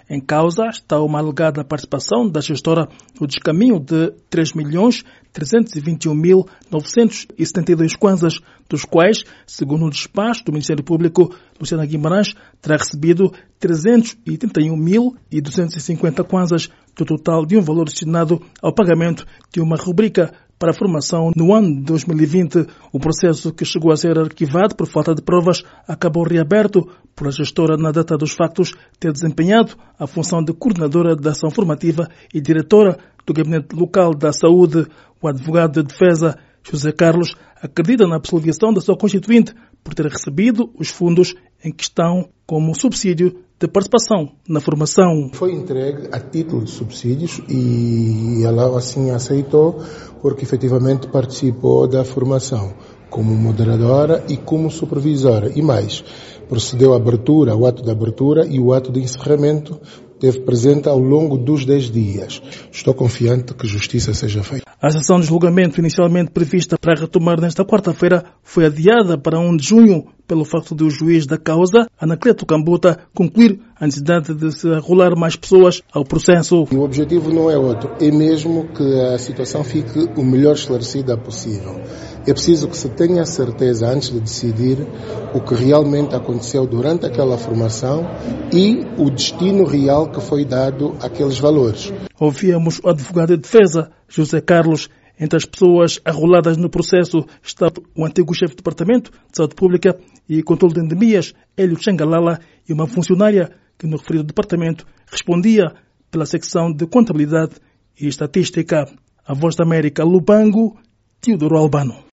Em causa está uma alegada participação da gestora no descaminho de 3.321.972 kwanzas, dos quais, segundo o despacho do Ministério Público, Luciana Guimarães terá recebido 331.250 kwanzas, do total de um valor destinado ao pagamento de uma rubrica para a formação no ano de 2020. O processo, que chegou a ser arquivado por falta de provas, acabou reaberto por a gestora, na data dos factos, ter desempenhado a função de coordenadora da ação formativa e diretora do Gabinete Local da Saúde. O advogado de defesa, José Carlos, acredita na absolvição da sua constituinte por ter recebido os fundos em questão como subsídio de participação na formação. Foi entregue a título de subsídios e ela assim aceitou porque efetivamente participou da formação como moderadora e como supervisora. E mais, procedeu à abertura, ao ato de abertura e o ato de encerramento esteve presente ao longo dos 10 dias. Estou confiante que justiça seja feita. A sessão de julgamento, inicialmente prevista para retomar nesta quarta-feira, foi adiada para 1 de junho pelo facto de o juiz da causa, Anacleto Cambuta, concluir a necessidade de se arrolar mais pessoas ao processo. E o objetivo não é outro, é mesmo que a situação fique o melhor esclarecida possível. É preciso que se tenha certeza, antes de decidir, o que realmente aconteceu durante aquela formação e o destino real que foi dado àqueles valores. Ouvíamos o advogado de defesa, José Carlos. Entre as pessoas arroladas no processo está o antigo chefe do Departamento de Saúde Pública e Controle de Endemias, Hélio Xangalala, e uma funcionária que no referido departamento respondia pela secção de Contabilidade e Estatística. A Voz da América, Lubango, Teodoro Albano.